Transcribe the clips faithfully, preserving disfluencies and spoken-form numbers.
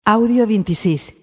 Àudio vint-i-sis.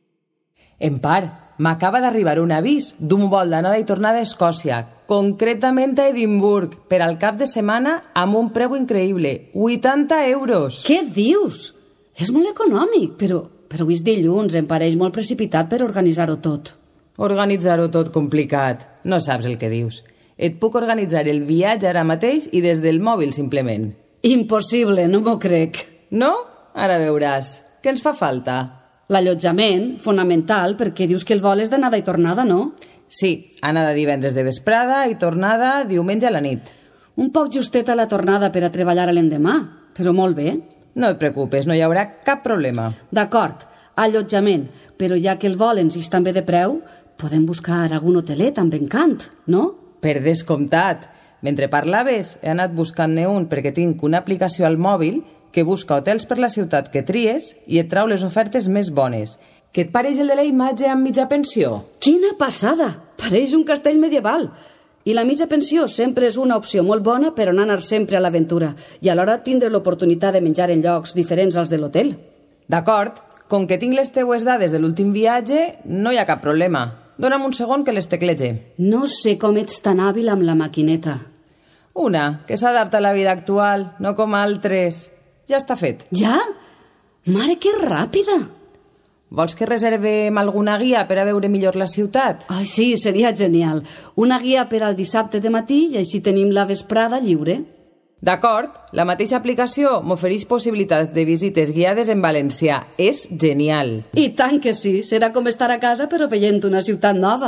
Empar, m'acaba d'arribar un avís d'un vol d'anada i tornada a Escòcia, concretament a Edimburg, per al cap de setmana amb un preu increïble, vuitanta euros. Què dius? És molt econòmic, però, però avui és dilluns, em pareix molt precipitat per organitzar-ho tot. Organitzar-ho tot complicat, no saps el que dius. Et puc organitzar el viatge ara mateix i des del mòbil, simplement. Impossible, no m'ho crec. No? Ara veuràs. Què ens fa falta? L'allotjament, fonamental, perquè dius que el vol és d'anada i tornada, no? Sí, anada divendres de vesprada i tornada diumenge a la nit. Un poc justet a la tornada per a treballar a l'endemà, però molt bé. No et preocupes, no hi haurà cap problema. D'acord, allotjament, però ja que el vol ens és també de preu, podem buscar algun hotelet amb encant, no? Per descomptat. Mentre parlaves, he anat buscant-ne un perquè tinc una aplicació al mòbil que busca hotels per la ciutat que tries i et trau les ofertes més bones. Què et pareix el de la imatge amb mitja pensió? Quina passada! Pareix un castell medieval. I la mitja pensió sempre és una opció molt bona per no anar sempre a l'aventura i alhora tindre l'oportunitat de menjar en llocs diferents als de l'hotel. D'acord, com que tinc les teues dades de l'últim viatge, no hi ha cap problema. Dóna'm un segon que les teclege. No sé com ets tan hàbil amb la maquineta. Una, que s'adapta a la vida actual, no com altres. Ja està fet. Ja? Mare, que ràpida! Vols que reservem alguna guia per a veure millor la ciutat? Ai, sí, seria genial. Una guia per al dissabte de matí i així tenim la vesprada lliure. D'acord, la mateixa aplicació m'ofereix possibilitats de visites guiades en valencià. És genial. I tant que sí, serà com estar a casa però veient una ciutat nova.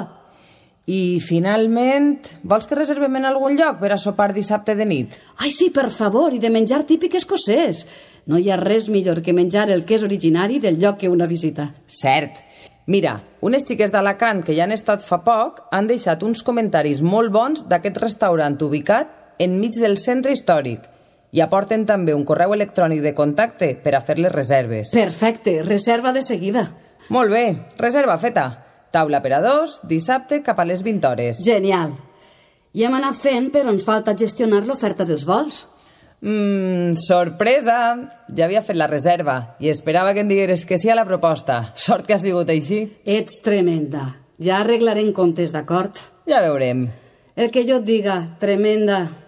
I, finalment, vols que reservem en algun lloc per a sopar dissabte de nit? Ai, sí, per favor, i de menjar típic escocès. No hi ha res millor que menjar el que és originari del lloc que una visita. Cert. Mira, unes xiques d'Alacant que ja han estat fa poc han deixat uns comentaris molt bons d'aquest restaurant ubicat enmig del centre històric i aporten també un correu electrònic de contacte per a fer les reserves. Perfecte, reserva de seguida. Molt bé, reserva feta. Taula per a dos, dissabte cap a les vint hores. Genial. I hem anat fent, però ens falta gestionar l'oferta dels vols. Mmm, sorpresa! Ja havia fet la reserva i esperava que em digueres que sí a la proposta. Sort que ha sigut així. Ets tremenda. Ja arreglarem comptes, d'acord? Ja veurem. El que jo et diga, tremenda.